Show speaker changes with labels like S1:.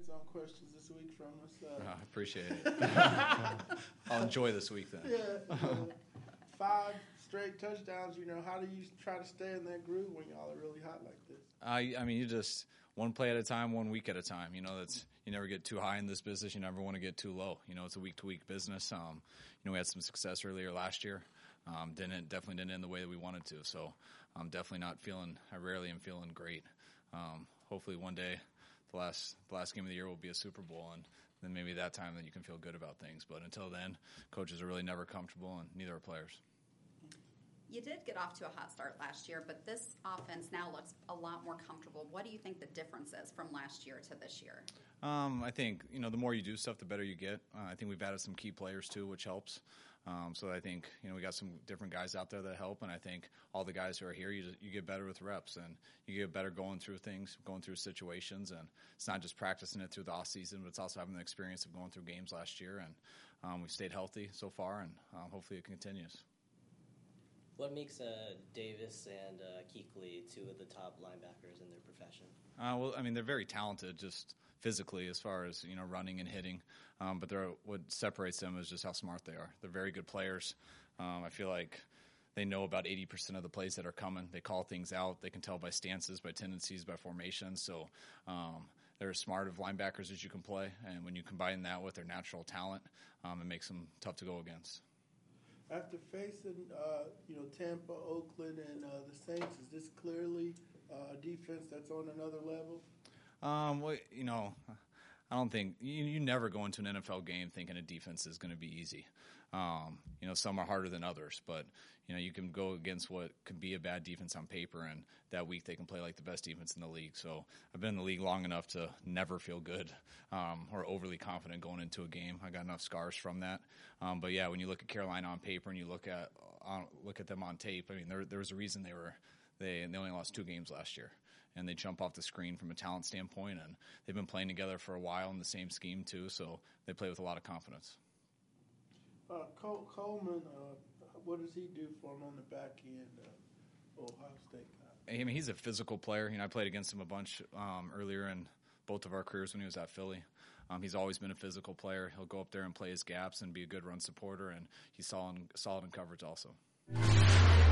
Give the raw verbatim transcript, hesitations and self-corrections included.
S1: zone questions this week from us. Uh,
S2: I appreciate it. I'll enjoy this week then.
S1: Yeah. Uh, five straight touchdowns. You know, how do you try to stay in that groove when y'all are really hot like this?
S2: I, I mean, you just one play at a time, one week at a time. You know, that's you never get too high in this business. You never want to get too low. You know, it's a week to week business. Um, you know, we had some success earlier last year. Um, didn't definitely didn't end the way that we wanted to. So I'm definitely not feeling. I rarely am feeling great. Um, hopefully one day, the last the last game of the year will be a Super Bowl, and then maybe that time then you can feel good about things. But until then, coaches are really never comfortable, and neither are players.
S3: You did get off to a hot start last year, but this offense now looks a lot more comfortable. What do you think the difference is from last year to this year?
S2: Um, I think, you know, the more you do stuff, the better you get. Uh, I think we've added some key players, too, which helps. Um, so I think, you know, we got some different guys out there that help, and I think all the guys who are here, you just, you get better with reps, and you get better going through things, going through situations, and it's not just practicing it through the off season, but it's also having the experience of going through games last year, and um, we've stayed healthy so far, and um, hopefully it continues.
S4: What makes uh, Davis and uh, Kuechly two of the top linebackers in their profession?
S2: Uh, well, I mean, they're very talented just physically as far as, you know, running and hitting. Um, but they're, what separates them is just how smart they are. They're very good players. Um, I feel like they know about eighty percent of the plays that are coming. They call things out. They can tell by stances, by tendencies, by formations. So um, they're as smart of linebackers as you can play. And when you combine that with their natural talent, um, it makes them tough to go against.
S1: After facing, uh, you know, Tampa, Oakland, and uh, the Saints, is this clearly uh, a defense that's on another level?
S2: Um, well, you know, I don't think you, you never go into an N F L game thinking a defense is going to be easy. Um, you know, some are harder than others, but you know, you can go against what could be a bad defense on paper, and that week they can play like the best defense in the league. So I've been in the league long enough to never feel good um, or overly confident going into a game. I got enough scars from that. Um, but yeah, when you look at Carolina on paper and you look at uh, look at them on tape, I mean, there there was a reason they were they they only lost two games last year. And they jump off the screen from a talent standpoint, and they've been playing together for a while in the same scheme too, so they play with a lot of confidence.
S1: Uh, Col- Coleman, uh, what does he do for him on the back end, uh, Ohio State guy?
S2: I mean, he's a physical player. You know, I played against him a bunch um, earlier in both of our careers when he was at Philly. Um, he's always been a physical player. He'll go up there and play his gaps and be a good run supporter, and he's solid, solid in coverage also.